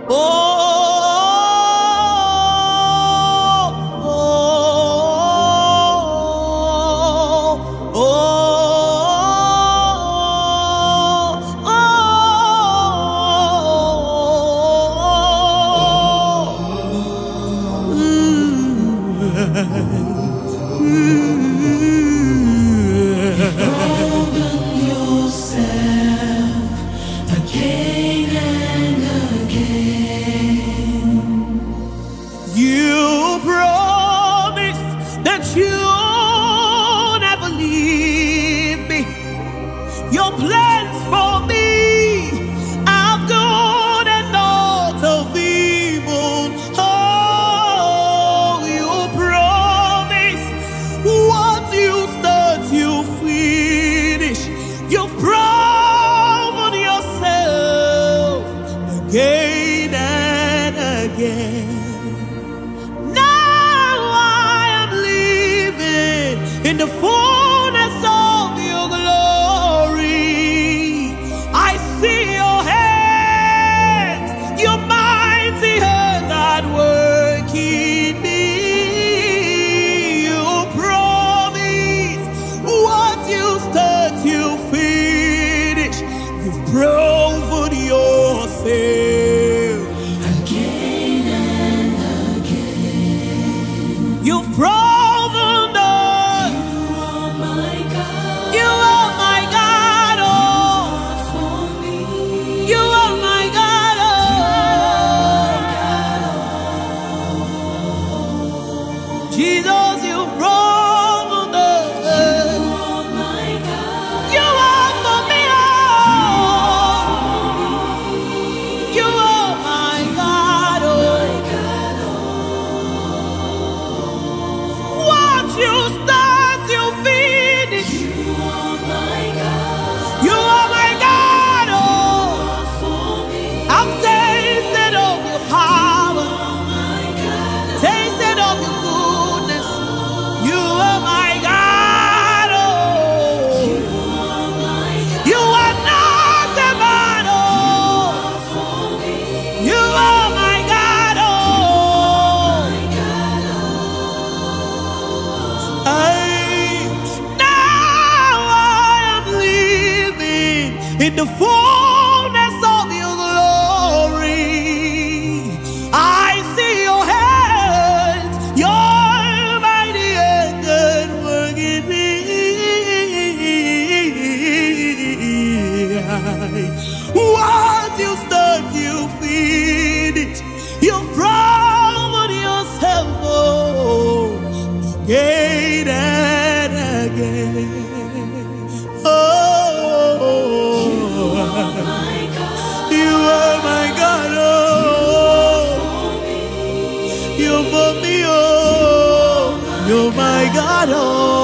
You promised that you'll never leave me. Your plans for me are good and not of evil. Oh, you promise what you start, you finish. You've proven yourself again and again. In the fullness of your glory, I see your hands, your mighty hand at work in me. You promise what you start, you finish. You've proven yourself again and again. You've proven Jesus, you promised us. You are for me, oh. You are my God, oh. What you start, you finish. You are my God. You are my God, oh. I've tasted of your power, tasted of your goodness. You are my God, oh. You are not a man, oh. You are my God, oh. Now I am living in the fullness of your glory. I see your hands, your mighty hand at work in me. What you start, you finish. You've proven yourself, oh, again and again. Oh, you are my God, oh. You're for me, oh. You're my God, oh.